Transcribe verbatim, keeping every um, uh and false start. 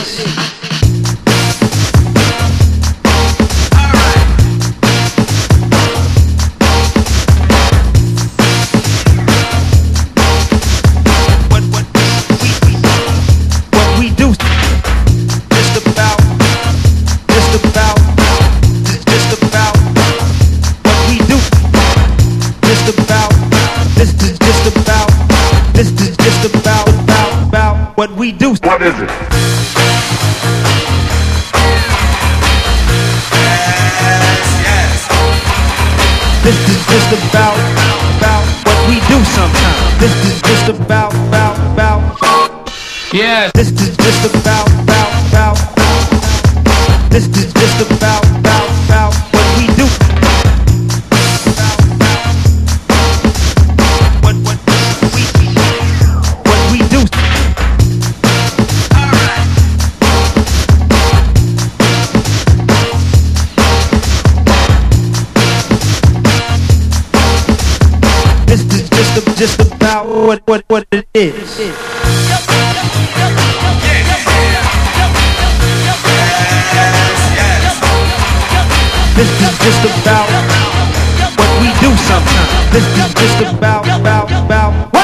is. What we do. What is it? Yes, yes. This is just about, about what we do sometimes. This is just about, about, about. Yeah. This is just about, about, about. This is just about, about, about what we do. What, what we, what we do. This is just, just about what, what, what it is. This is just about what we do sometimes. This is just about, about, about